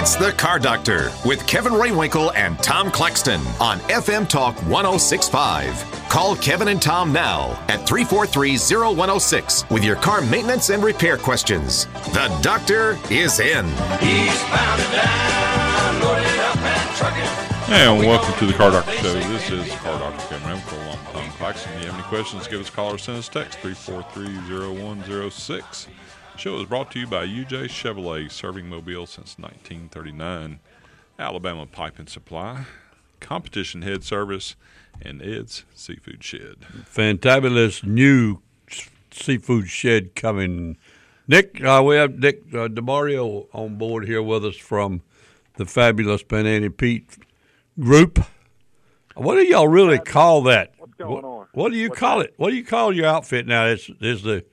It's the Car Doctor with Kevin Raywinkle and Tom Claxton on FM Talk 106.5. Call Kevin and Tom now at 343-0106 with your car maintenance and repair questions. The doctor is in. Eastbound and down, loaded up and trucking. And welcome to the Car Doctor Show. This is Car Doctor Kevin Raywinkle. I'm Tom Claxton. If you have any questions, give us a call or send us a text, 343-0106. The show is brought to you by UJ Chevrolet, serving Mobile since 1939. Alabama Pipe and Supply, Competition Head Service, and Ed's Seafood Shed. Fantabulous new seafood shed coming. Nick, we have Nick DeMario on board here with us from the fabulous Panini Pete group. What do y'all really call that? What's going on? What do you call it? What do you call your outfit now? Is the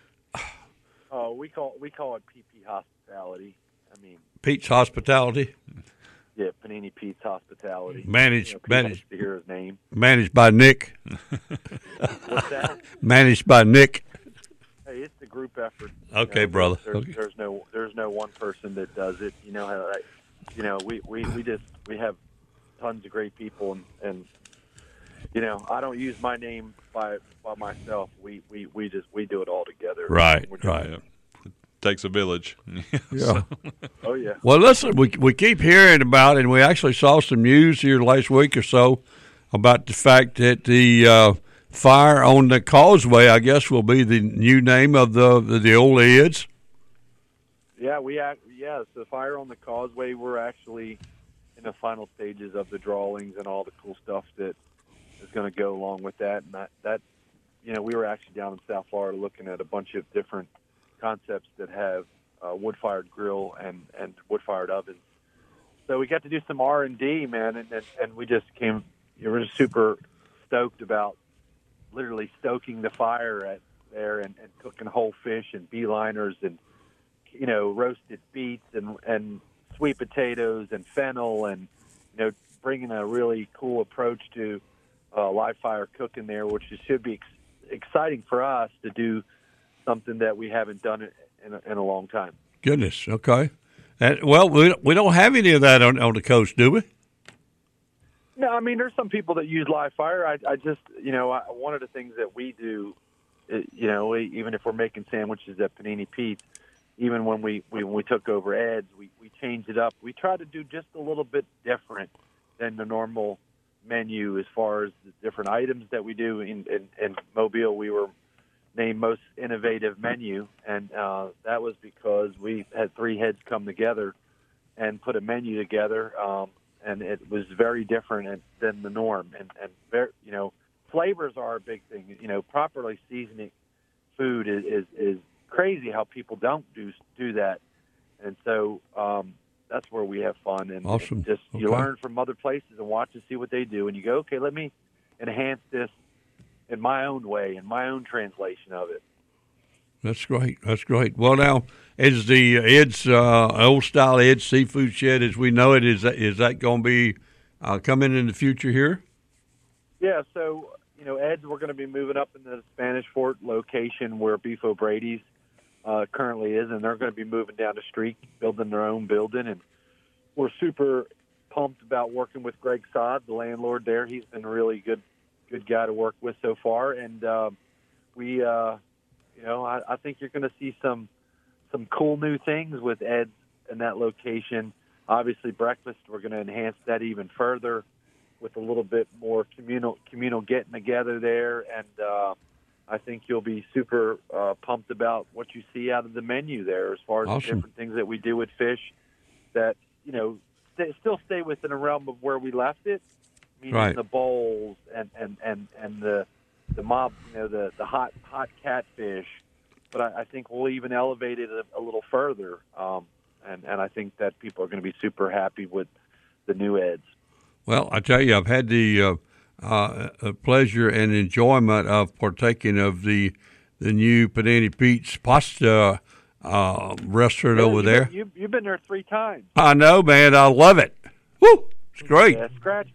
we call it PP Hospitality. I mean, Pete's Hospitality? Yeah, Panini Pete's Hospitality. Managed to hear his name. Managed by Nick. What's that? Managed by Nick. Hey, it's the group effort. Okay, brother. There's no one person that does it. You know how we have tons of great people, and you know, I don't use my name by myself. We do it all together. Right. It takes a village. Yeah. Oh yeah. Well, listen, we keep hearing about it, and we actually saw some news here last week or so about the fact that the fire on the causeway, I guess, will be the new name of the old Eds. Yeah, so the fire on the causeway, we're actually in the final stages of the drawings and all the cool stuff that is going to go along with that. And that you know, we were actually down in South Florida looking at a bunch of different concepts that have wood-fired grill and wood-fired ovens. So we got to do some R&D, man, and we just we're just super stoked about literally stoking the fire there and cooking whole fish and beeliners and, you know, roasted beets and sweet potatoes and fennel and, you know, bringing a really cool approach to live fire cooking there, which should be exciting for us to do something that we haven't done in a long time. Goodness, okay. And, well, we don't have any of that on the coast, do we? No, I mean, there's some people that use live fire. I just, you know, one of the things that we do, you know, even if we're making sandwiches at Panini Pete's, even when we took over Ed's, we changed it up. We try to do just a little bit different than the normal menu as far as the different items that we do. In Mobile, we were named most innovative menu, and that was because we had three heads come together and put a menu together, and it was very different than the norm. And very, you know, flavors are a big thing. You know, properly seasoning food is crazy how people don't do that, and so that's where we have fun. And awesome. You learn from other places and watch and see what they do, and you go, okay, let me enhance this in my own way, in my own translation of it. That's great. That's great. Well, now, is the Ed's old style Ed's seafood shed as we know it, is that going to be coming in the future here? Yeah. So, you know, Ed's, we're going to be moving up into the Spanish Fort location where Beef O'Brady's currently is, and they're going to be moving down the street, building their own building, and we're super pumped about working with Greg Sod, the landlord there. He's been a really good guy to work with so far, and we, you know, I think you're going to see some cool new things with Ed's in that location. Obviously, breakfast, we're going to enhance that even further with a little bit more communal getting together there, and I think you'll be super pumped about what you see out of the menu there as far as awesome. The different things that we do with fish that, you know, still stay within a realm of where we left it. Meaning right. The bowls and the mob, you know, the hot catfish, but I think we'll even elevate it a little further, and I think that people are going to be super happy with the new Ed's. Well, I tell you, I've had the pleasure and enjoyment of partaking of the new Panini Pete's pasta restaurant over there. You've been there 3 times. I know, man. I love it. Woo! It's great. Yeah, scratch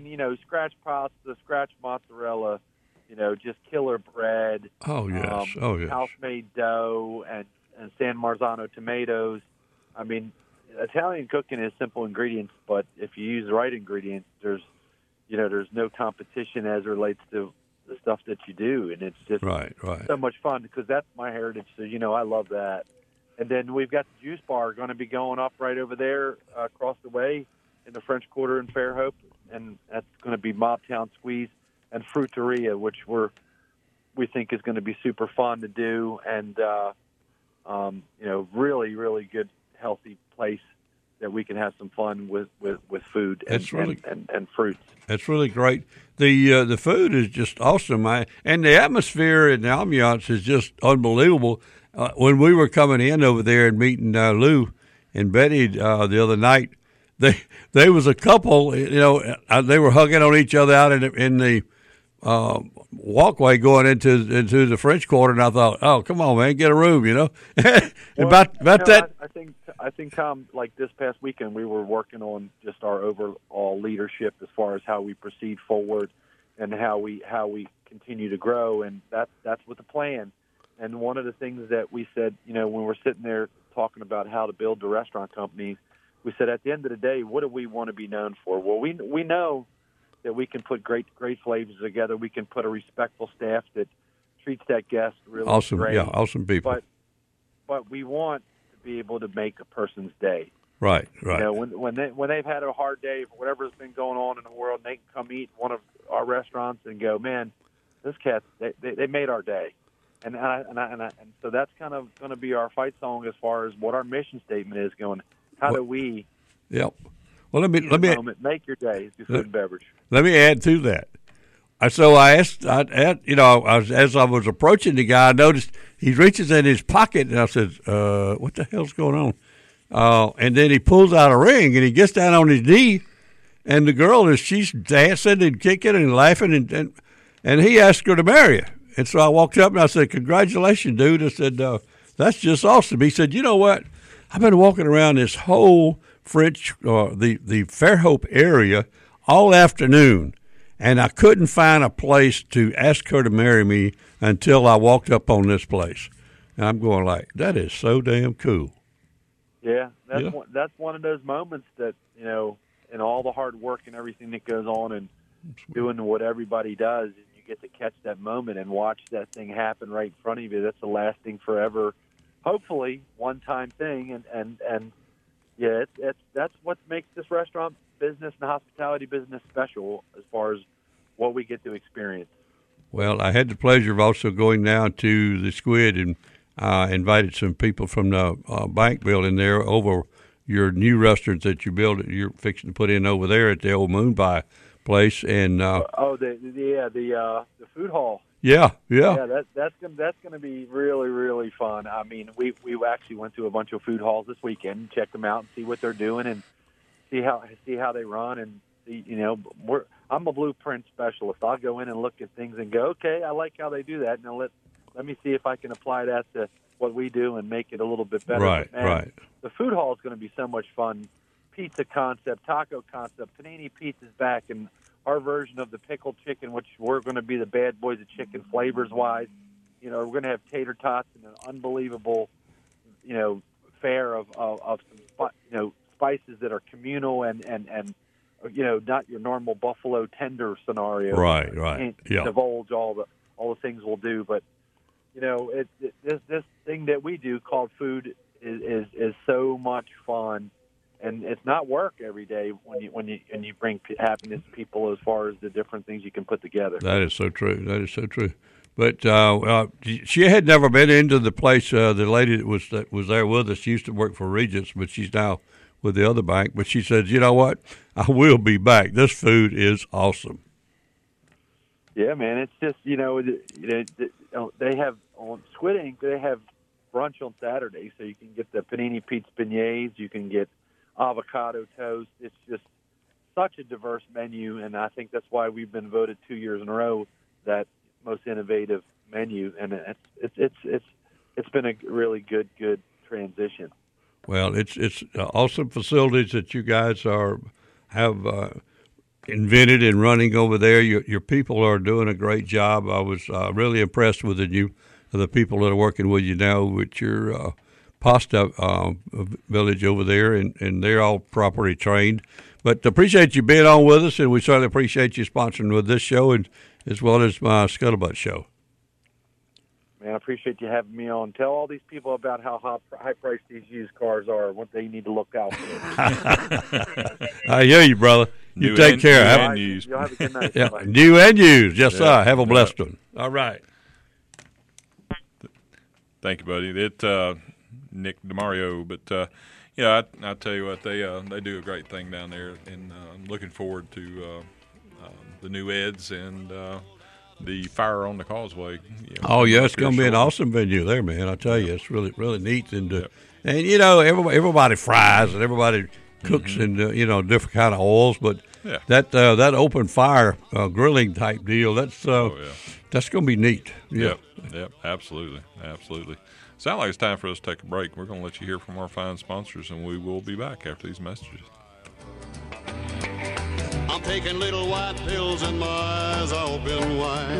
pasta, scratch mozzarella, you know, just killer bread. Oh, yes. House-made dough and San Marzano tomatoes. I mean, Italian cooking is simple ingredients, but if you use the right ingredients, there's no competition as it relates to the stuff that you do, and it's just right. so much fun because that's my heritage. So I love that. And then we've got the juice bar going to be going up right over there across the way in the French Quarter in Fairhope, and that's going to be Mobtown Squeeze and Fruiteria, which we think is going to be super fun to do, and really, really good, healthy place that we can have some fun with food and fruits. That's really great. The food is just awesome, and the atmosphere and the ambiance is just unbelievable. When we were coming in over there and meeting Lou and Betty the other night, they was a couple. They were hugging on each other out in the walkway going into the French Quarter, and I thought, oh, come on, man, get a room, about that. I think, Tom, like this past weekend, we were working on just our overall leadership as far as how we proceed forward and how we continue to grow, and that's what the plan. And one of the things that we said, when we're sitting there talking about how to build the restaurant company, we said at the end of the day, what do we want to be known for? Well, we know that we can put great flavors together. We can put a respectful staff that treats that guest really awesome, great. Yeah, awesome people. But we want to be able to make a person's day. Right. When they've had a hard day, whatever's been going on in the world, they can come eat one of our restaurants and go, man, this cat, they made our day. And so that's kind of going to be our fight song as far as what our mission statement is going. How do we? Yep. Well, let me make your day through food and beverage. Let me add to that. So I asked, as I was approaching the guy, I noticed he reaches in his pocket, and I said, "What the hell's going on?" And then he pulls out a ring, and he gets down on his knee, and the girl she's dancing and kicking and laughing, and he asked her to marry her. And so I walked up and I said, "Congratulations, dude." I said, "That's just awesome." He said, "You know what? I've been walking around this whole French, the Fairhope area all afternoon, and I couldn't find a place to ask her to marry me until I walked up on this place." And I'm going like, that is so damn cool. Yeah, that's one of those moments that, in all the hard work and everything that goes on and doing what everybody does, you get to catch that moment and watch that thing happen right in front of you. That's a lasting forever, hopefully one-time thing. And yeah, that's what makes this restaurant business and hospitality business special as far as what we get to experience. Well, I had the pleasure of also going down to the Squid and invited some people from the bank building there over your new restaurant that you're fixing to put in over there at the old Moon Pie place. And the food hall. Yeah. That's gonna be really, really fun. I mean, we actually went to a bunch of food halls this weekend and checked them out and see what they're doing and see how they run and see, I'm a blueprint specialist. I'll go in and look at things and go, okay, I like how they do that. Now let me see if I can apply that to what we do and make it a little bit better. Right. The food hall is going to be so much fun. Pizza concept, taco concept, panini pizza's back, and our version of the pickled chicken, which we're going to be the bad boys of chicken flavors wise. We're going to have tater tots and an unbelievable, fare of some, spices that are communal and not your normal buffalo tender scenario. Right. Can't Yeah. divulge all the things we'll do, but this thing that we do called food is so much fun, and it's not work every day when you bring happiness to people as far as the different things you can put together. That is so true. But she had never been into the place. The lady that was there with us, she used to work for Regents, but she's now with the other bank. But she said, "You know what? I will be back. This food is awesome." Yeah, man. It's just they have on Squid Ink. They have brunch on Saturday, so you can get the panini pizza beignets. You can get avocado toast. It's just such a diverse menu, and I think that's why we've been voted 2 years in a row that most innovative menu, and it's been a really good transition. Well, it's awesome facilities that you guys have invented and running over there. Your people are doing a great job. I was really impressed with the people that are working with you now with your Pasta village over there, and they're all properly trained. But appreciate you being on with us, and we certainly appreciate you sponsoring with this show and as well as my Scuttlebutt show. Man, I appreciate you having me on. Tell all these people about how high-priced these used cars are and what they need to look out for. I hear you, brother. You take care. You'll have a good night. Yeah, new and used. Yes, sir. Have a blessed one. All right. Thank you, buddy. Nick DeMario, but I tell you what, they do a great thing down there, and I'm looking forward to the new Eds and the Fire on the Causeway. Oh yeah, it's going to be an awesome venue there, man. I tell you, it's really really neat, and everybody fries and everybody cooks in different kind of oils, but that open fire grilling type deal, that's going to be neat. Yeah. Yep, absolutely. Sounds like it's time for us to take a break. We're going to let you hear from our fine sponsors, and we will be back after these messages. I'm taking little white pills and my eyes are open wide.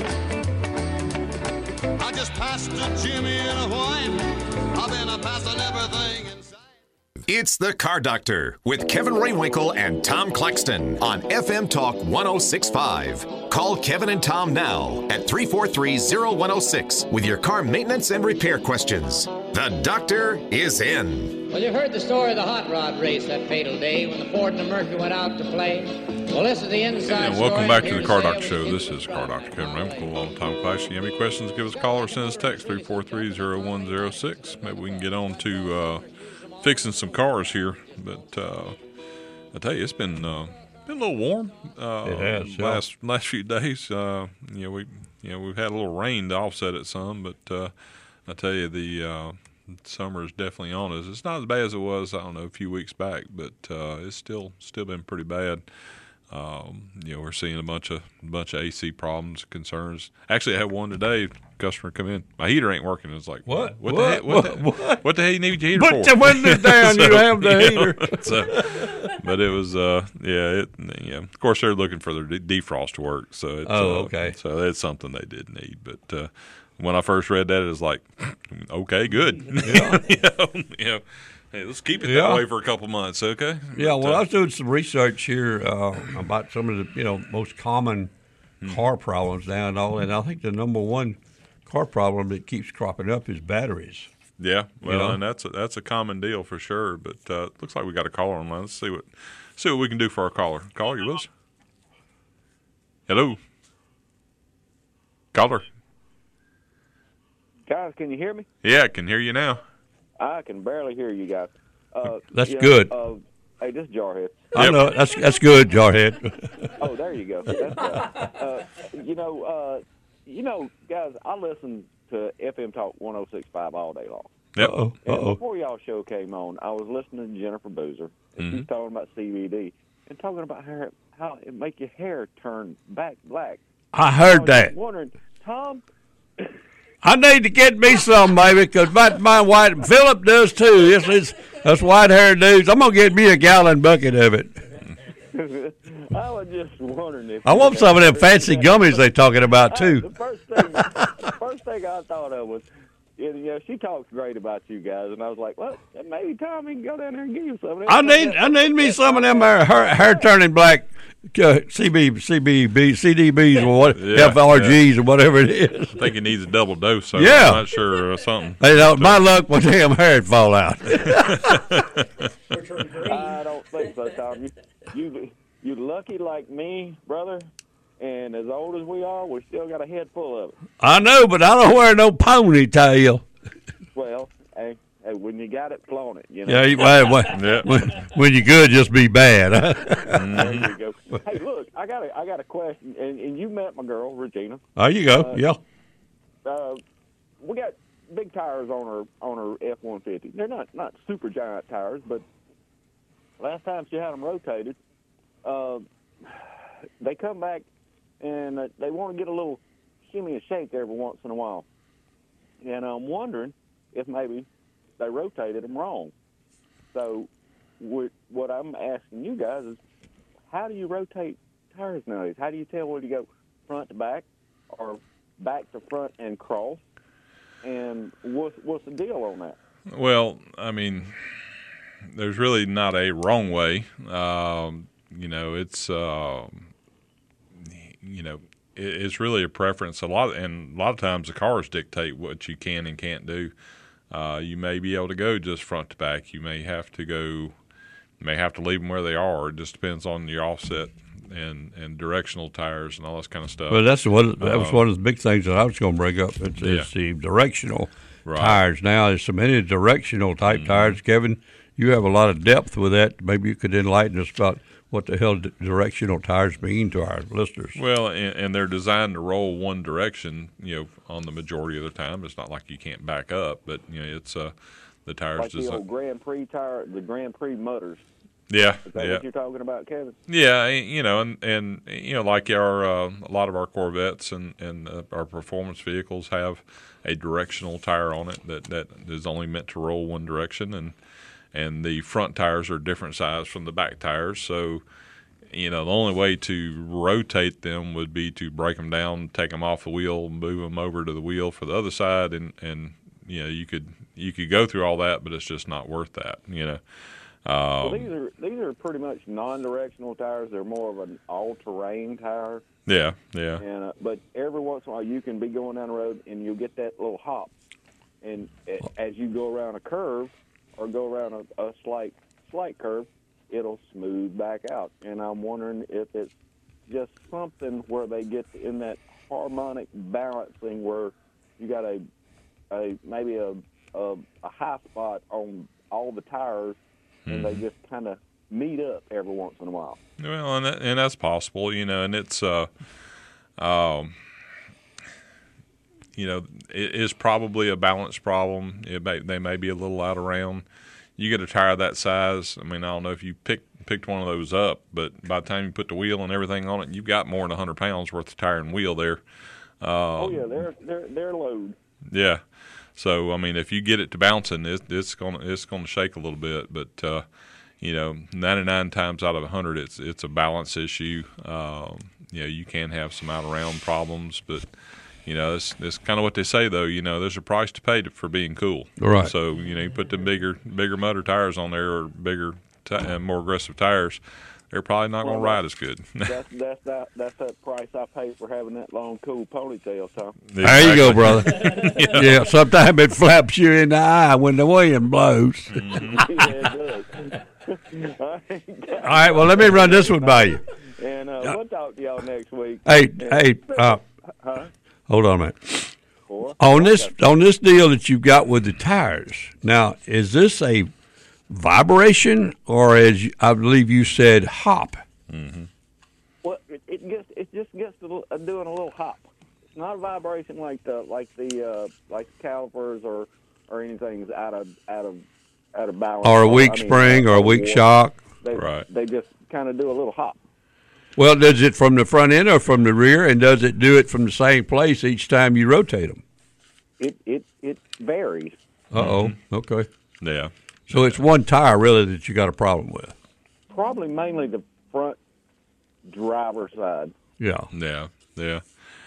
I just passed a Jimmy in a white. I've been a passing everything inside. It's the Car Doctor with Kevin Raywinkle and Tom Claxton on FM Talk 106.5. Call Kevin and Tom now at 343-0106 with your car maintenance and repair questions. The doctor is in. Well, you've heard the story of the hot rod race that fatal day when the Ford and the Mercury went out to play. Well, this is the inside And welcome story. back to the Car Doctor Show. This is Car Doctor Kevin Raywinkle along with Tom Claxton. You have any questions, give us a call or send us a text, 343-0106. Maybe we can get on to fixing some cars here, but I tell you, it's been a little warm. It has, last few days. We've had a little rain to offset it some, but I tell you, the summer is definitely on us. It's not as bad as it was, I don't know, a few weeks back, but it's still been pretty bad. We're seeing a bunch of AC problems, concerns. Actually, I had one today. Customer come in. My heater ain't working. It's like what the hell you need your heater for? Put the windows down. You have the heater. But it was Of course, they're looking for their defrost to work. So it's, okay. So that's something they did need. But when I first read that, it was like, okay, good. Yeah. Hey, let's keep it that way for a couple months, okay? Yeah, well, I was doing some research here about some of the most common car problems now and all, and I think the number one car problem that keeps cropping up is batteries. Yeah, well, and that's a common deal for sure. But looks like we got a caller online. Let's see what we can do for our caller. Caller, you with us? Hello, caller. Guys, can you hear me? Yeah, I can hear you now. I can barely hear you guys. That's good. Hey, this is Jarhead. I know that's good, Jarhead. Oh, there you go. That's guys, I listen to FM Talk 106.5 all day long. Yep. And before y'all show came on, I was listening to Jennifer Boozer, and she's talking about CBD and talking about how it make your hair turn back black. I heard that. Wondering, Tom. I need to get me some, baby, because my white Philip does too. Us white-haired dudes. I'm gonna get me a gallon bucket of it. I was just wondering if I want some of them fancy gummies they talking about too. The first thing I thought of was, she talks great about you guys, and I was like, well, maybe Tommy can go down there and give you some of them. I need me some of them hair turning black CDBs or what, FRGs or whatever it is. I think he needs a double dose. So Yeah. I'm not sure something. My luck, my damn hair'd fall out. I don't think so, Tom. You lucky like me, brother, and as old as we are, we still got a head full of it. I know, but I don't wear no ponytail. Well, hey, when you got it, flaunt it. Yeah, when you're good, just be bad. There you go. Hey, look, I got a question, and you met my girl, Regina. There you go. We got big tires on her F-150. They're not super giant tires, but last time she had them rotated, they come back and they want to get a little shimmy and shake every once in a while. And I'm wondering if maybe they rotated them wrong. So what I'm asking you guys is, how do you rotate tires nowadays? How do you tell whether you go front to back or back to front and cross? And what's the deal on that? Well, I mean, there's really not a wrong way. It's it's really a preference. A lot of times the cars dictate what you can and can't do. You may be able to go just front to back. You may have to leave them where they are. It just depends on your offset and directional tires and all this kind of stuff. Well, that was one of the big things that I was going to bring up. It's the directional tires. Now, there's so many directional type tires. Kevin, you have a lot of depth with that. Maybe you could enlighten us about what the hell directional tires mean to our listeners. Well, and they're designed to roll one direction, on the majority of the time. It's not like you can't back up, but, it's the tires. Like the old Grand Prix tire, the Grand Prix mutters. Yeah. Is that what you're talking about, Kevin? Yeah, and like a lot of our Corvettes and our performance vehicles have a directional tire on it that is only meant to roll one direction, and the front tires are different size from the back tires. So, the only way to rotate them would be to break them down, take them off the wheel, move them over to the wheel for the other side, and you could go through all that, but it's just not worth that. Well, these are pretty much non-directional tires. They're more of an all-terrain tire. Yeah. And but every once in a while, you can be going down the road and you'll get that little hop, and as you go around a curve or go around a slight curve, it'll smooth back out. And I'm wondering if it's just something where they get in that harmonic balancing where you got maybe a high spot on all the tires. And they just kind of meet up every once in a while. Well, and that's possible, and it's, it is probably a balance problem. They may be a little out of round. You get a tire that size. I mean, I don't know if you picked one of those up, but by the time you put the wheel and everything on it, you've got more than 100 pounds worth of tire and wheel there. They're load. Yeah. So, I mean, if you get it to bouncing, it's gonna shake a little bit. But 99 times out of 100, it's a balance issue. You can have some out around problems, but it's kind of what they say though. There's a price to pay for being cool. Right. So you put the bigger motor tires on there, or bigger and more aggressive tires. They're probably not going to ride as good. That's that price I pay for having that long, cool ponytail, Tom. Exactly. There you go, brother. Yeah, sometimes it flaps you in the eye when the wind blows. Yeah, it does. All right, well, let me run this one by you. And we'll talk to y'all next week. Hey, hold on a minute. On this deal that you've got with the tires, now, is this a vibration, or as I believe you said, hop? Mm-hmm. Well, it just gets doing a little hop. It's not a vibration like the calipers or anything's out of balance. Or a weak spring or a weak shock. They just kind of do a little hop. Well, does it from the front end or from the rear, and does it do it from the same place each time you rotate them? It varies. Uh-oh. Okay. Yeah. So it's one tire, really, that you got a problem with? Probably mainly the front driver's side. Yeah. And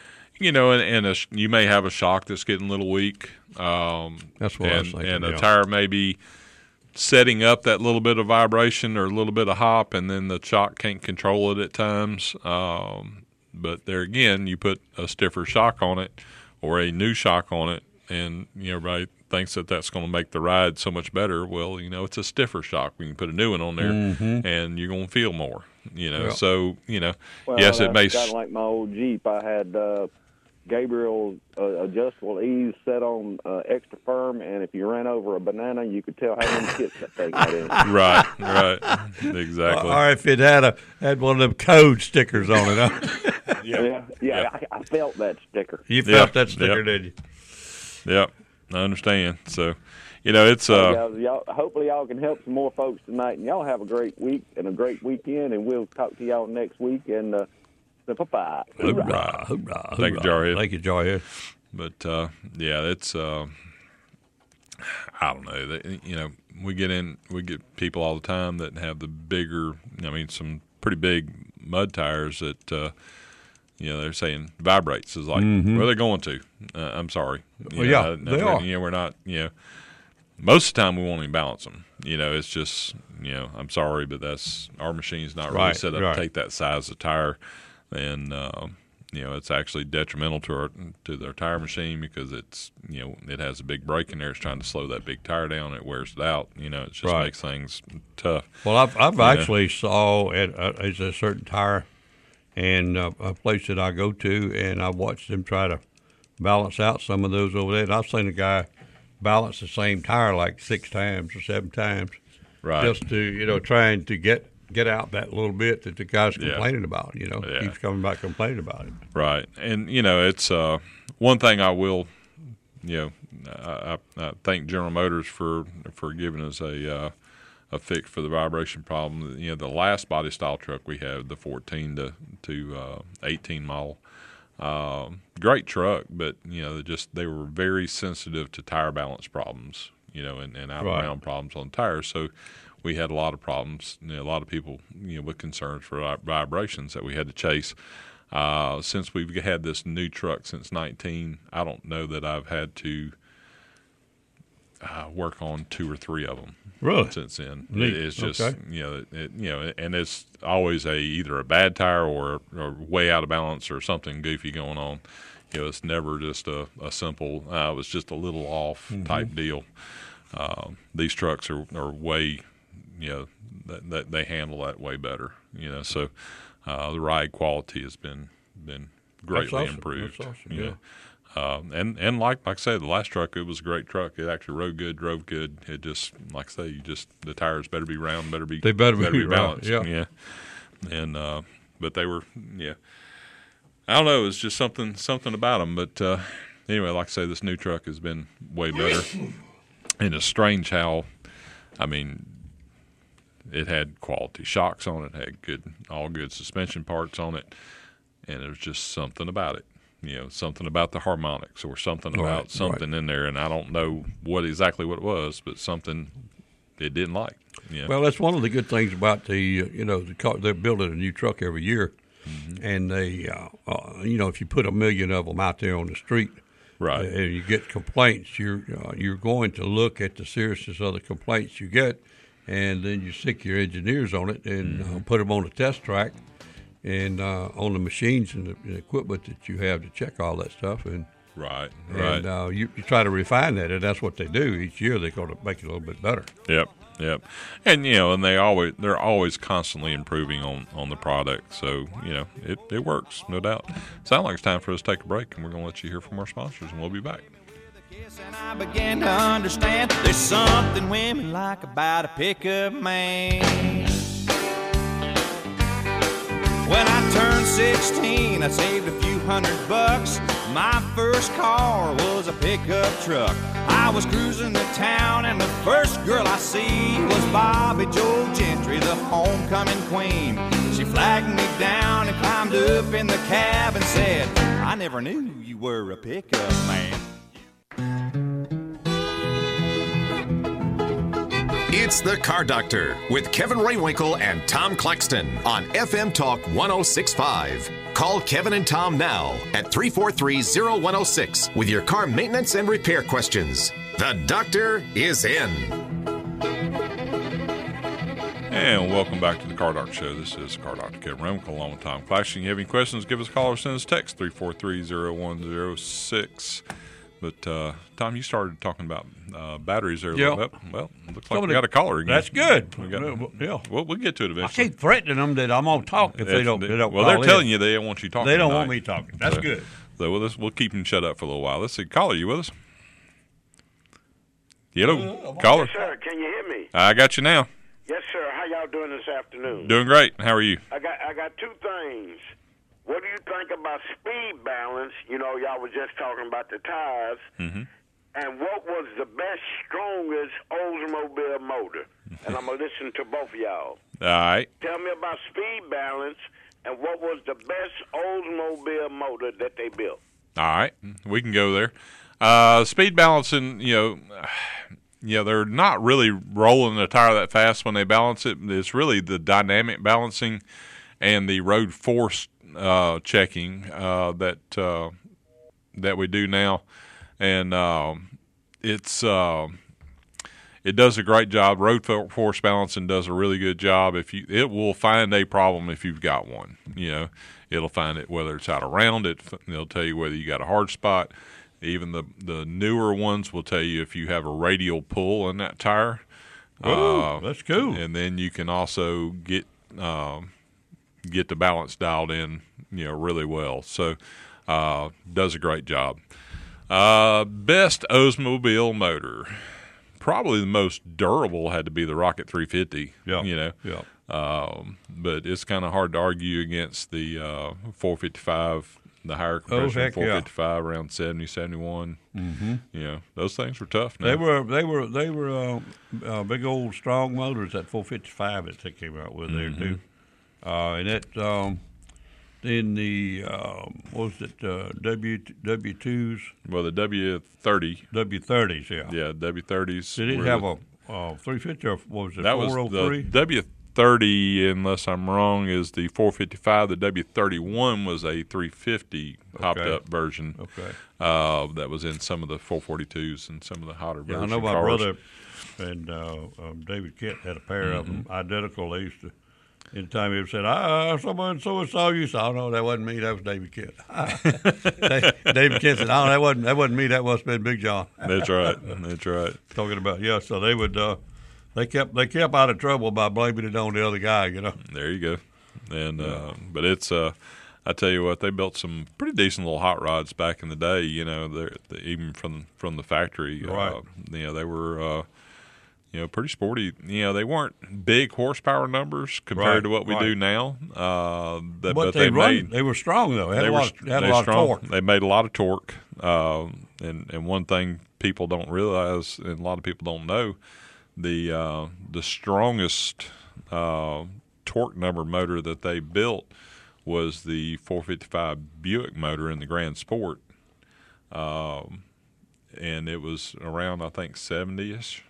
you may have a shock that's getting a little weak. That's what I was thinking. And a tire may be setting up that little bit of vibration or a little bit of hop, and then the shock can't control it at times. But there again, you put a stiffer shock on it or a new shock on it, and everybody thinks that that's going to make the ride so much better. Well, it's a stiffer shock. We can put a new one on there, and you're going to feel more. So yes, it may. Kind of like my old Jeep. I had Gabriel's adjustable ease set on extra firm, and if you ran over a banana, you could tell how many hits that thing had in it. Right, exactly. Or if it had one of them code stickers on it. Huh? Yeah. I felt that sticker. You felt that sticker, did you? Yep, I understand. So, it's y'all, hopefully y'all can help some more folks tonight, and y'all have a great week and a great weekend, and we'll talk to y'all next week. And bye. Hoorah, hoorah. Thank you, Jarhead. Thank you, Jarhead. But it's I don't know. We get people all the time that have the bigger. Some pretty big mud tires that. They're saying vibrates is like, where are they going to? I'm sorry. They are. We're not, most of the time we won't even balance them. It's just, I'm sorry, but our machine's not really set up to take that size of tire. And, it's actually detrimental to their tire machine because it's, it has a big brake in there. It's trying to slow that big tire down. It wears it out. It just makes things tough. Well, I've actually saw at a certain tire and a place that I go to, and I watched them try to balance out some of those over there. And I've seen a guy balance the same tire like 6 times or 7 times, just to trying to get out that little bit that the guy's complaining about. Keeps coming back complaining about it. Right, and it's one thing I will, I thank General Motors for giving us a fix for the vibration problem. The last body style truck we had, the 14 to 18 model, great truck, but they were very sensitive to tire balance problems, and out around problems on tires. So we had a lot of problems. A lot of people, with concerns for vibrations that we had to chase. Since we've had this new truck since 19, I don't know that I've had to work on 2 or 3 of them. Really? Since then, it's just and it's always either a bad tire or way out of balance or something goofy going on. It's never just a simple. It was just a little off type deal. These trucks are way, that they handle that way better. So the ride quality has been greatly improved. That's awesome. Yeah. And like I said, the last truck, it was a great truck. It actually rode good, drove good. It just, like I say, the tires better be round, better be balanced. Yeah. And but they were, I don't know. It's just something about them. But anyway, like I say, this new truck has been way better. And it's strange how, it had quality shocks on it, had all good suspension parts on it, and it was just something about it. Something about the harmonics or something about something in there, and I don't know exactly what it was, but something it didn't like. Well, that's one of the good things about the car. They're building a new truck every year, and they, if you put 1 million of them out there on the street, and you get complaints, you're going to look at the seriousness of the complaints you get, and then you stick your engineers on it and put them on a test track. And on the machines and the equipment that you have to check all that stuff, and you try to refine that, and that's what they do each year. They go to make it a little bit better. Yep, and and they're always constantly improving on the product. So it works, no doubt. Sounds like it's time for us to take a break, and we're going to let you hear from our sponsors, and we'll be back. And I began to understand there's something women like about a pickup man. When I turned 16, I saved a few $100. My first car was a pickup truck. I was cruising to town, and the first girl I see was Bobby Joe Gentry, the homecoming queen. She flagged me down and climbed up in the cab and said, I never knew you were a pickup man. It's The Car Doctor with Kevin Raywinkle and Tom Claxton on FM Talk 106.5. Call Kevin and Tom now at 343-0106 with your car maintenance and repair questions. The Doctor is in. And welcome back to the Car Doctor Show. This is Car Doctor Kevin Raywinkle along with Tom Claxton. You have any questions, give us a call or send us a text, 343-0106. But, Tom, you started talking about batteries there a little bit. Well, looks like we got a caller again. That's good. We'll get to it eventually. I keep threatening them that I'm going to talk if they don't Well, they're telling you they don't want you talking. They don't tonight. want me talking. That's good. So we'll keep them shut up for a little while. Let's see. Caller, you with us? Hello, caller. Yes, sir. Can you hear me? I got you now. Yes, sir. How y'all doing this afternoon? Doing great. How are you? I got 2 things. What do you think about speed balance? Y'all were just talking about the tires. Mm-hmm. And what was the best, strongest Oldsmobile motor? And I'm going to listen to both of y'all. All right. Tell me about speed balance and what was the best Oldsmobile motor that they built. All right. We can go there. Speed balancing, they're not really rolling the tire that fast when they balance it. It's really the dynamic balancing and the road force checking that we do now, and it's it does a great job. Road force balancing does a really good job. It will find a problem if you've got one. It'll find it whether it's out around it. It'll tell you whether you got a hard spot. Even the newer ones will tell you if you have a radial pull in that tire. Oh, that's cool. And then you can also get the balance dialed in, really well. So does a great job. Best Oldsmobile motor. Probably the most durable had to be the Rocket 350. Yeah. But it's kind of hard to argue against the 455. The higher compression 455 around 70, 71. Mm-hmm. Those things were tough. Now. They were big old strong motors. That 455 that they came out with there too. And that in the what was it W2s? Well, the W30. W30s, yeah. Yeah, W30s. Did it have a 350 or what was it? That 403? Was the W30, unless I'm wrong, is the 455. The W31 was a 350 hopped up version. Okay. That was in some of the 442s and some of the hotter versions. I know my brother and David Kent had a pair of them, identical. They used to, anytime he said, someone so-and-so, you said, oh, no, that wasn't me, that was David Kent. David Kent said, oh, that wasn't me, that must have been Big John. That's right. Talking about, so they would, they kept out of trouble by blaming it on the other guy, There you go. And but it's I tell you what, they built some pretty decent little hot rods back in the day. Even from the factory. Right. They were pretty sporty. They weren't big horsepower numbers compared to what we do now. But they were strong though. They had a lot of torque. They made a lot of torque. And one thing people don't realize, and a lot of people don't know. The strongest torque number motor that they built was the 455 Buick motor in the Grand Sport, and it was around, I think, 70-ish.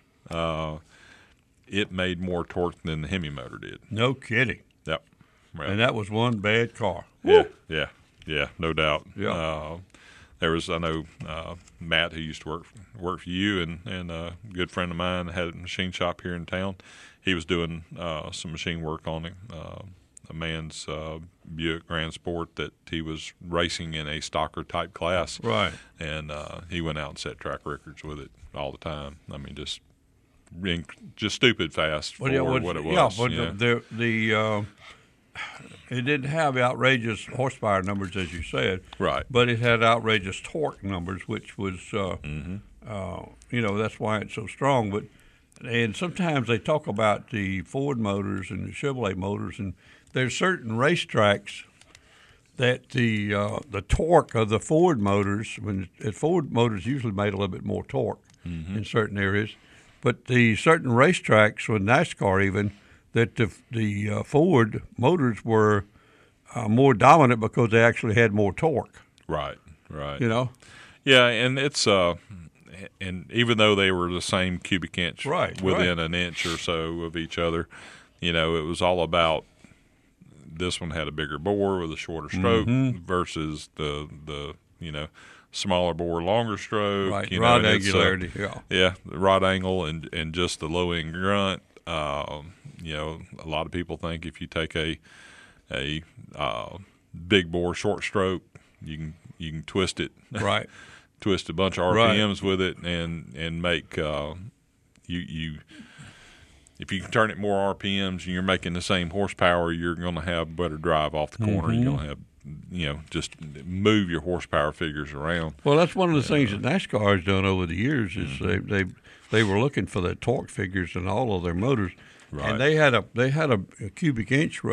It made more torque than the Hemi motor did. No kidding. Yep. Right. And that was one bad car. Yeah, no doubt. Yeah. There was, I know, Matt, who used to work for you, and a good friend of mine had a machine shop here in town. He was doing some machine work on a man's Buick Grand Sport that he was racing in a stocker type class. Right. And he went out and set track records with it all the time. I mean, just stupid fast for what it was. Yeah, but it didn't have outrageous horsepower numbers, as you said. Right. But it had outrageous torque numbers, which was, that's why it's so strong. And sometimes they talk about the Ford motors and the Chevrolet motors, and there's certain racetracks that the torque of the Ford motors, Ford motors usually made a little bit more torque in certain areas, but the certain racetracks, with NASCAR even, that the Ford motors were more dominant because they actually had more torque. Right. Yeah, and it's and even though they were the same cubic inch within an inch or so of each other, it was all about this one had a bigger bore with a shorter stroke versus the smaller bore, longer stroke. Right, rod angularity. The rod angle and just the low end grunt. A lot of people think if you take a big bore short stroke, you can twist it. Right. Twist a bunch of RPMs with it and make you if you can turn it more RPMs and you're making the same horsepower, you're going to have better drive off the corner. You're going to have just move your horsepower figures around. Well, that's one of the things that NASCAR has done over the years is they were looking for the torque figures in all of their motors, and they had a cubic inch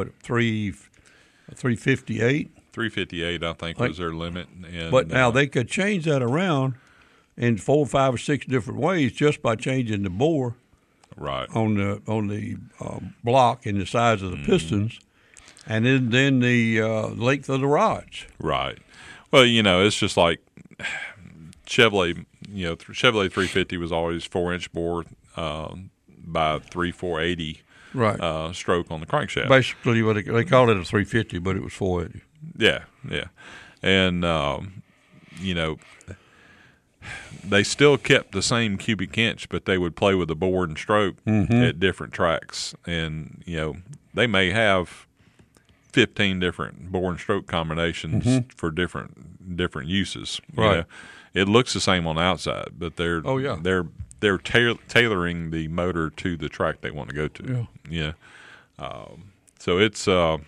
358. 358, I think, was their limit. And, but now they could change that around in 4, 5, or 6 different ways just by changing the bore. Right. On the block and the size of the pistons, and then the length of the rods. Right. Well, it's just like Chevrolet. Chevrolet 350 was always 4-inch bore by 480 stroke on the crankshaft. Basically, what they called it a 350, but it was 480. Yeah, and they still kept the same cubic inch, but they would play with the bore and stroke at different tracks. And, they may have 15 different bore and stroke combinations for different uses. Right. It looks the same on the outside, but they're tailoring the motor to the track they want to go to. Yeah. So it's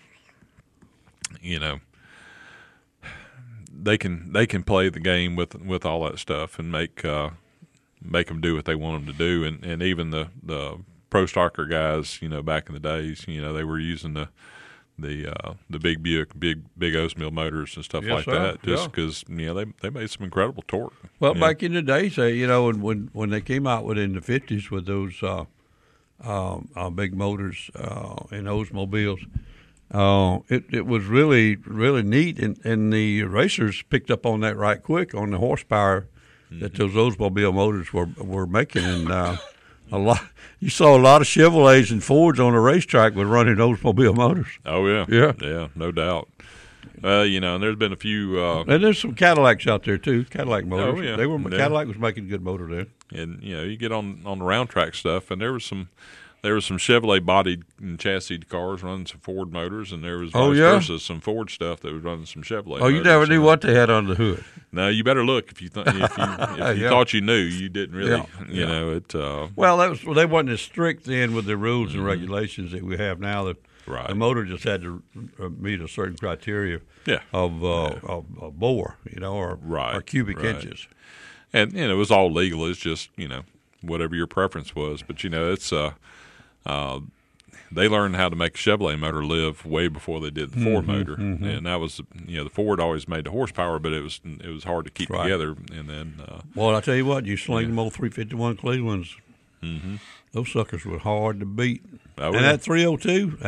they can play the game with all that stuff and make them do what they want them to do. And even the Pro Starker guys, back in the days, they were using the big Buick, big O's-mill motors and stuff like that, just because they made some incredible torque. Well, back in the days, when they came out within the 50s with those big motors in Oldsmobiles, it was really, really neat, and the racers picked up on that right quick on the horsepower that those Oldsmobile motors were making, and you saw a lot of Chevrolets and Fords on the racetrack with running Oldsmobile motors. Oh yeah, no doubt. And there's been a few, and there's some Cadillacs out there too. Cadillac motors. Oh yeah, Cadillac was making a good motor then. And you get on the round track stuff, and there was some Chevrolet bodied and chassis cars running some Ford motors, and there was vice versa, some Ford stuff that was running some Chevrolet. Oh, you never knew what they had under the hood. No, you better look if you thought you knew, you didn't really. Well, they wasn't as strict then with the rules and regulations that we have now. The motor just had to meet a certain criteria of bore, or cubic inches. And it was all legal. It's just whatever your preference was. But it's they learned how to make a Chevrolet motor live way before they did the Ford motor, and that was the Ford always made the horsepower, but it was hard to keep together. And then well, I tell you what, you sling them old 351 Clevelands. Those suckers were hard to beat. That 302,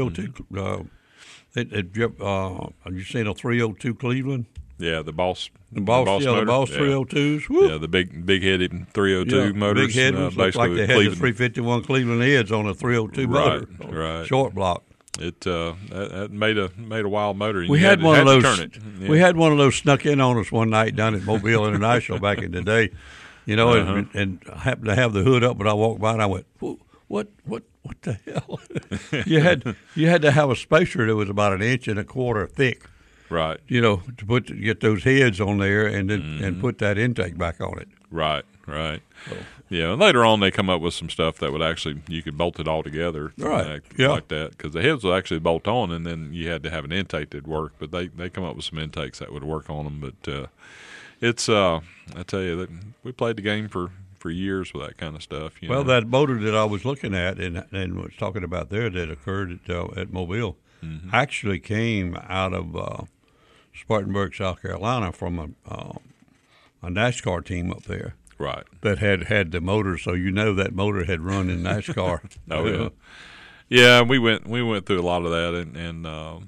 have you seen a 302 Cleveland? Yeah, the Boss. The Boss motor. The Boss 302s. Woo. Yeah, the big-headed 302 motors. Big head ones looked like they had the 351 Cleveland heads on a 302 motor. Right. Short block. It that made a wild motor. We had one of those. We had one of those snuck in on us one night down at Mobile International back in the day. And happened to have the hood up, but I walked by and I went, "What the hell?" you had to have a spacer that was about 1.25 inches thick. Right. To get those heads on there and then and put that intake back on it. Right. So. Yeah, and later on they come up with some stuff that would actually you could bolt it all together, like that, because the heads would actually bolt on, and then you had to have an intake that'd work. But they come up with some intakes that would work on them. But it's I tell you that we played the game for years with that kind of stuff. Well, that motor that I was looking at and was talking about there that occurred at Mobile actually came out of Spartanburg, South Carolina, from a NASCAR team up there. Right. That had the motor, so that motor had run in NASCAR. Oh yeah. Yeah, we went through a lot of that, and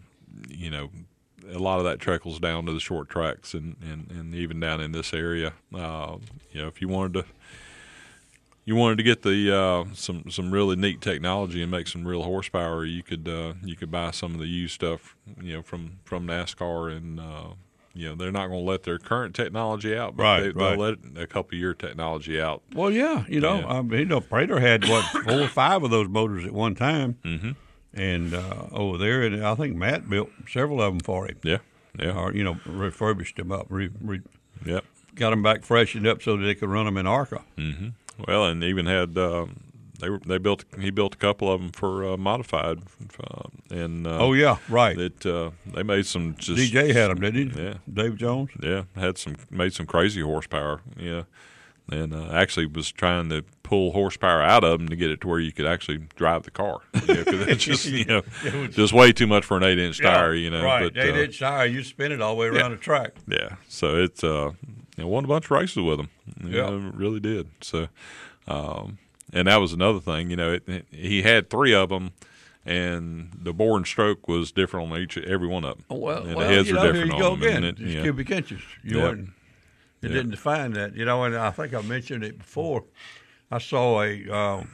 a lot of that trickles down to the short tracks and even down in this area. If you wanted to get the some really neat technology and make some real horsepower, you could buy some of the used stuff, from NASCAR, and they're not going to let their current technology out, but they'll let a couple year technology out. Well, Prater had 4 or 5 of those motors at one time, and over there, and I think Matt built several of them for him. Yeah. Or refurbished them up, got them back freshened up so that they could run them in ARCA. Mm-hmm. Well, and even had he built a couple of them for modified, and they made some. Just, DJ had them, didn't he? Yeah, Dave Jones. Yeah, made some crazy horsepower. Yeah, and actually was trying to pull horsepower out of them to get it to where you could actually drive the car. Because it's just just way too much for an 8-inch tire. Right, but 8-inch tire, you spin it all the way around the track. Yeah, so it's won a bunch of races with them. Really did. So, and that was another thing. He had 3 of them, and the bore and stroke was different on every one of them. And the heads are different here you go on them. Again. It's cubic inches. You didn't define that. And I think I mentioned it before. I saw a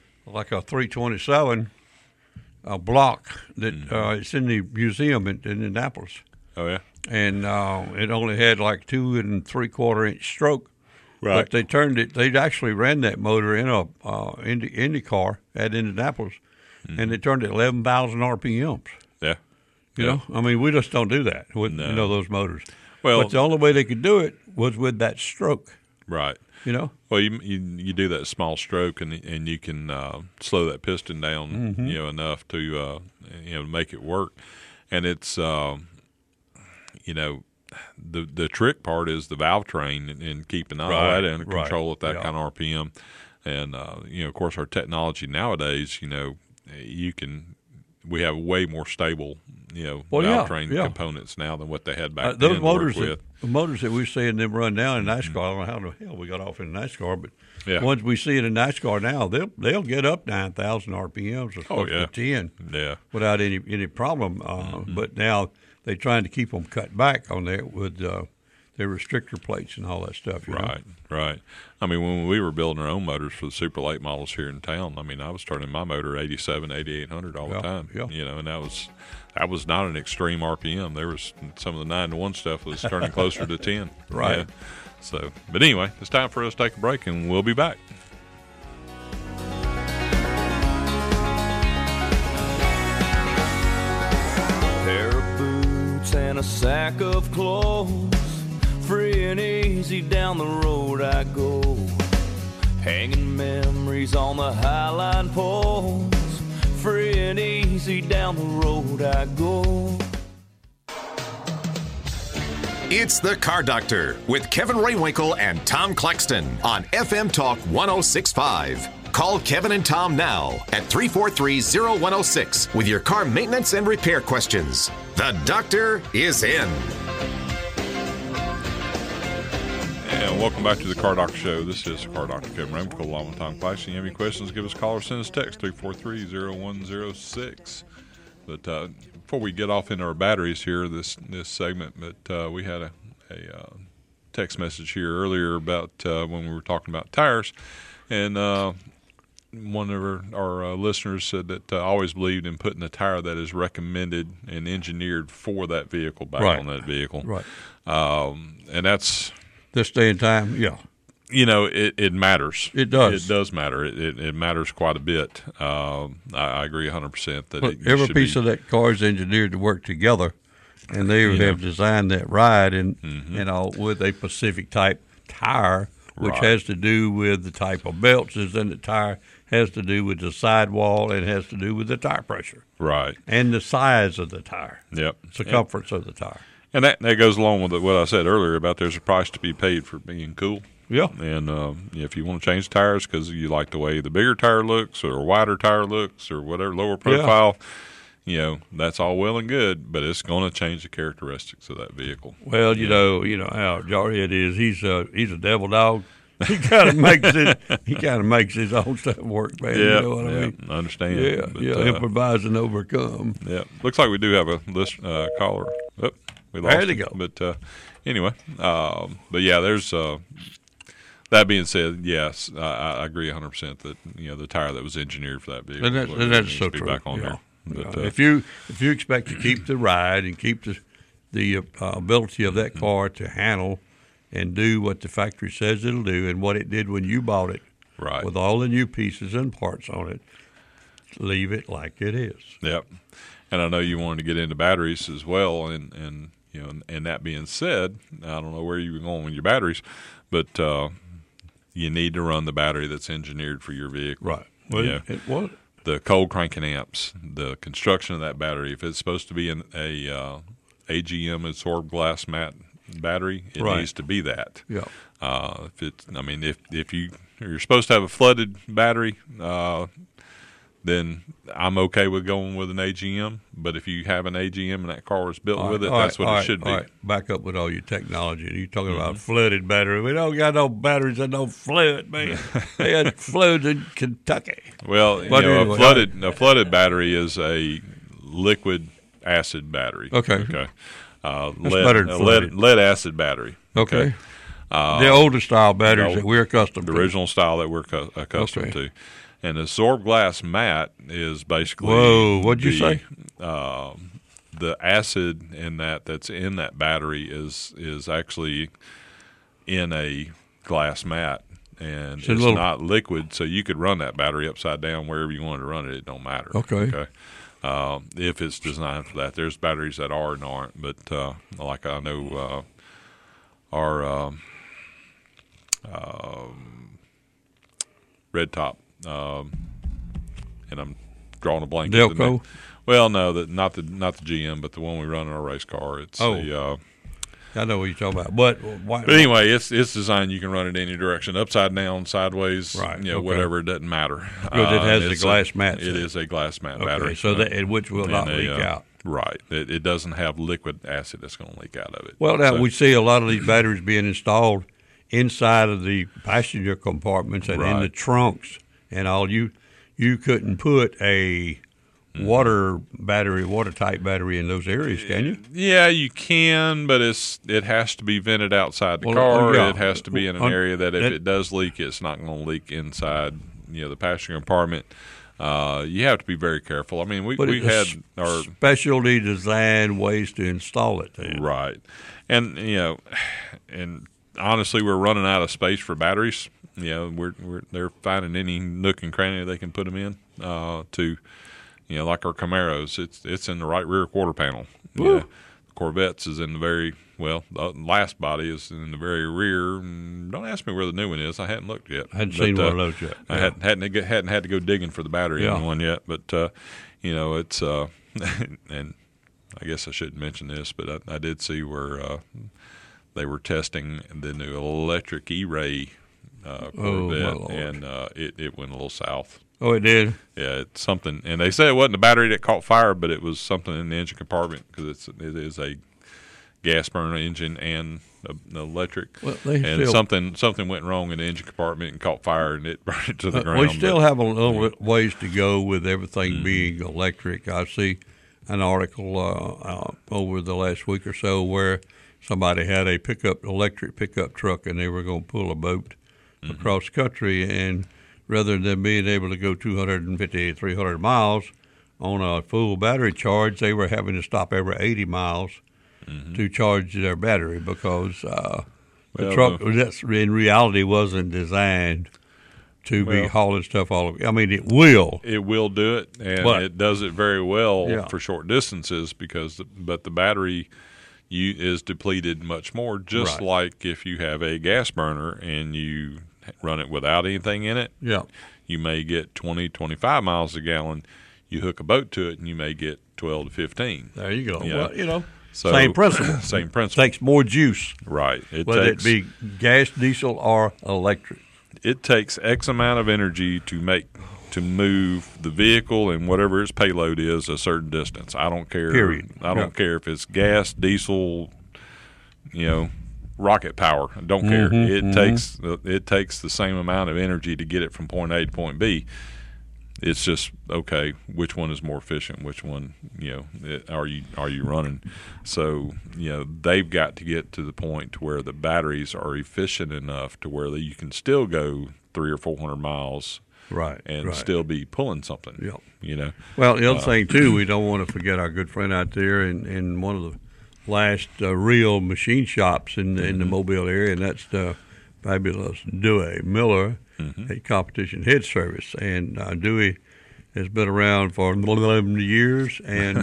327 block that it's in the museum in Indianapolis. Oh yeah. And it only had like 2 3/4 inch stroke, Right. But they turned it. They actually ran that motor in a Indy car at Indianapolis, and they turned it 11,000 RPMs. Yeah. You know, I mean, we just don't do that with those motors. Well, but the only way they could do it was with that stroke. Right. You know. Well, you do that small stroke, and you can slow that piston down, enough to make it work. And it's the trick part is the valve train and keeping all that under control at that kind of RPM. And of course, our technology nowadays, we have way more stable, valve train components now than what they had back then. Those motors, the motors that we're seeing them run down in NASCAR, I don't know how the hell we got off in NASCAR, but the ones we see in NASCAR now, they'll get up 9,000 RPMs or close to 10 without any problem. But now they're trying to keep them cut back on there with their restrictor plates and all that stuff. Right. I mean, when we were building our own motors for the Super Late models here in town, I mean, I was turning my motor 87, 8,800 all the time. Yeah. And that was not an extreme RPM. There was some of the 9-to-1 stuff was turning closer to 10. Right. Yeah. So, but anyway, it's time for us to take a break, and we'll be back. Pair of boots and a sack of clothes, free and easy down the road I go, hanging memories on the highline poles, free and easy down the road I go. It's the Car Doctor with Kevin Raywinkle and Tom Claxton on FM Talk 106.5. Call Kevin and Tom now at 343-0106 with your car maintenance and repair questions. The doctor is in. And welcome back to the Car Doctor Show. This is Car Doctor Kevin Raywinkle along with Tom Claxton. You have any questions, give us a call or send us a text, 343-0106. But before we get off into our batteries here, this segment, but we had a text message here earlier about when we were talking about tires, and one of our listeners said that always believed in putting a tire that is recommended and engineered for that vehicle back on that vehicle. Right. And that's this day and time, it matters. It does. It does matter. It matters quite a bit. I agree 100% that every piece of that car is engineered to work together, and they have designed that ride and with a specific type tire, which has to do with the type of belts is in the tire, has to do with the sidewall, and has to do with the tire pressure. Right. And the size of the tire. Yep. Circumference of the tire. And that goes along with what I said earlier about there's a price to be paid for being cool. Yeah. And if you want to change tires because you like the way the bigger tire looks or wider tire looks or whatever, lower profile, that's all well and good, but it's going to change the characteristics of that vehicle. Well, you know how Jarhead is. He's a devil dog. He kind of makes it. He kind of makes his own stuff work, man. Yeah, you know what I mean? I understand. Improvise and overcome. Yeah, looks like we do have a caller. Oh, we lost. There they go. But anyway, but yeah, there's. That being said, yes, I agree 100% that the tire that was engineered for that vehicle and that's so be true. back on there. But, if you expect to keep the ride and keep the ability of that car to handle and do what the factory says it'll do and what it did when you bought it, right, with all the new pieces and parts on it, leave it like it is. Yep. And I know you wanted to get into batteries as well, and that being said, I don't know where you were going with your batteries, but you need to run the battery that's engineered for your vehicle. Right. Well, what? The cold cranking amps, the construction of that battery, if it's supposed to be an AGM absorbed glass mat battery, it needs to be that. Yeah. If you're supposed to have a flooded battery, then I'm okay with going with an AGM. But if you have an AGM and that car was built with it, that's what it should be. All right. Back up with all your technology. You're talking about flooded battery. We don't got no batteries that don't flood, man. They had floods in Kentucky. Well, a flooded battery is a liquid acid battery. Okay. Lead acid battery. Okay. The older style batteries that we're accustomed to. The original style that we're accustomed to. And a absorbed glass mat is basically. Whoa! What'd you say? The acid in that's in that battery is actually in a glass mat, and So it's little- not liquid, so you could run that battery upside down wherever you wanted to run it. It don't matter. Okay. If it's designed for that. There's batteries that are and aren't, but like I know our Red Top, and I'm drawing a blank. of the Delco? name. Well, no, not the GM, but the one we run in our race car. It's I know what you're talking about. But why? But anyway, it's designed. You can run it any direction, upside down, sideways, Right, you know, okay. whatever. It doesn't matter. Because it has the It's glass mat. It is a glass mat Okay, battery. so that which will not And leak out. Right. It doesn't have liquid acid that's going to leak out of it. Well, now So- we see a lot of these batteries being installed inside of the passenger compartments and in Right. the trunks and all. You couldn't put a watertight battery in those areas, can you? Yeah, you can, but it has to be vented outside the Well, car. yeah. It has to be in an area that if it does leak, it's not going to leak inside, you know, the passenger compartment. You have to be very careful. I mean, we had our specialty design ways to install it. Then. right, and you know, and honestly, we're running out of space for batteries. You know, they're finding any nook and cranny they can put them in to. You know, like our Camaros, it's in the right rear quarter panel. Yeah. Corvettes is in the the last body is in the very rear. Don't ask me where the new one is. I hadn't looked yet. I hadn't seen one of those yet. I hadn't had to go digging for the battery in one yet. But you know, it's and I guess I shouldn't mention this, but I did see where they were testing the new electric E-Ray Corvette, and it went a little south. Oh, it did? Yeah, it's something. And they said it wasn't the battery that caught fire, but it was something in the engine compartment because it is a gas burner engine and an electric. Well, and something went wrong in the engine compartment and caught fire, and it burned it to the ground. We still have a little ways to go with everything being electric. I see an article over the last week or so where somebody had a electric pickup truck, and they were going to pull a boat across the country, and rather than being able to go 250, 300 miles on a full battery charge, they were having to stop every 80 miles to charge their battery because the truck in reality wasn't designed to be hauling stuff all over. I mean, it will. It will do it, and it does it very well for short distances but the battery is depleted much more, just like if you have a gas burner and you run it without anything in it. Yeah. You may get 20, 25 miles a gallon. You hook a boat to it, and you may get 12 to 15. There you go. Yeah. Well, you know, So, same principle. Same principle. Takes more juice. Right. Whether it be gas, diesel, or electric. It takes X amount of energy to move the vehicle and whatever its payload is a certain distance. I don't care. Period. I don't care if it's gas, diesel, you know, rocket power. I don't care. It takes the same amount of energy to get it from point A to point B. It's just okay. Which one is more efficient? Which one, you know, are you running? So you know they've got to get to the point to where the batteries are efficient enough to where you can still go 300 or 400 miles, and still be pulling something. Yep. You know. Well, the other thing too, we don't want to forget our good friend out there in one of the last real machine shops in the Mobile area, and that's the fabulous Dewey Miller, a competition head service. And Dewey has been around for 11 years, and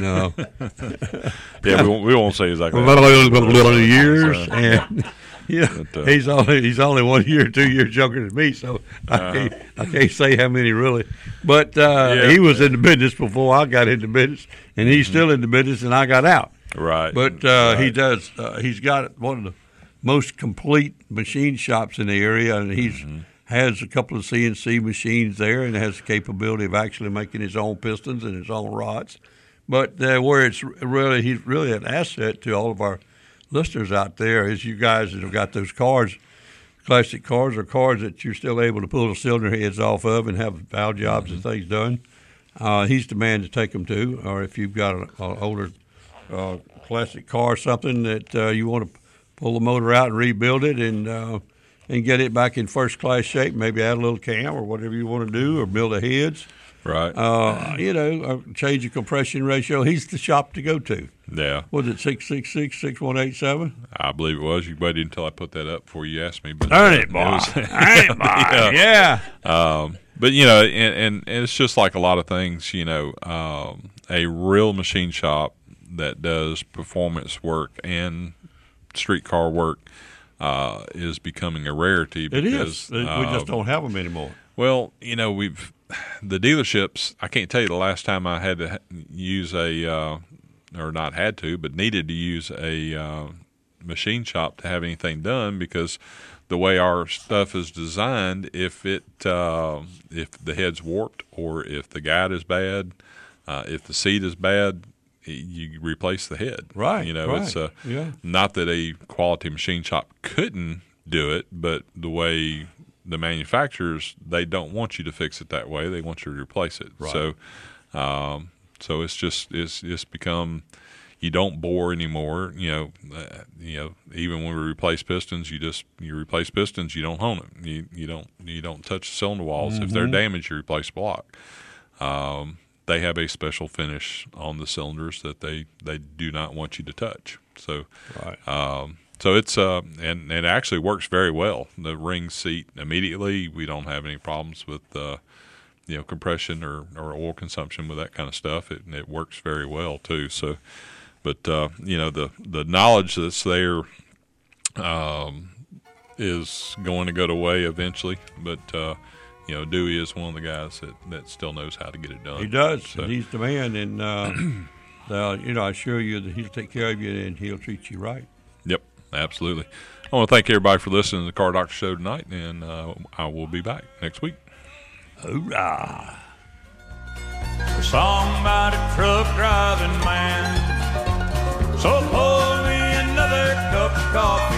yeah, we won't say exactly 11 years, and he's only 1 year, 2 years younger than me, so I can't say how many really. But he was in the business before I got into business, and he's still in the business, and I got out. Right. But he does. He's got one of the most complete machine shops in the area, and he's has a couple of CNC machines there, and has the capability of actually making his own pistons and his own rods. But where he's really an asset to all of our listeners out there is you guys that have got those cars, classic cars, or cars that you're still able to pull the cylinder heads off of and have valve jobs and things done. He's the man to take them to. Or if you've got an older classic car or something that you want to pull the motor out and rebuild it and get it back in first class shape, maybe add a little cam or whatever you want to do, or build the heads. Right. Change the compression ratio. He's the shop to go to. Yeah. Was it 666-6187? I believe it was. You waited until I put that up before you asked me. But Earn it, boy. Yeah. But, and it's just like a lot of things, a real machine shop that does performance work and streetcar work is becoming a rarity. It is. We just don't have them anymore. Well, the dealerships, I can't tell you the last time I had to use or not had to, but needed to use a machine shop to have anything done, because the way our stuff is designed, if the head's warped or if the guide is bad, if the seat is bad, you replace the head. Right. It's not that a quality machine shop couldn't do it, but the way the manufacturers, they don't want you to fix it that way. They want you to replace it. Right. So it's become, you don't bore anymore. Even when we replace pistons, you replace pistons. You don't hone them. You don't touch the cylinder walls. If they're damaged, you replace the block. They have a special finish on the cylinders that they do not want you to touch. So, so it's and it actually works very well. The ring seat immediately. We don't have any problems with compression or oil consumption with that kind of stuff. It works very well too. So, but the knowledge that's there is going to go away eventually. But Dewey is one of the guys that still knows how to get it done. He does. So, he's the man, and I assure you that he'll take care of you and he'll treat you right. Yep, absolutely. I want to thank everybody for listening to the Car Doctor Show tonight, and I will be back next week. Hoorah! A song about a truck driving man. So pour me another cup of coffee.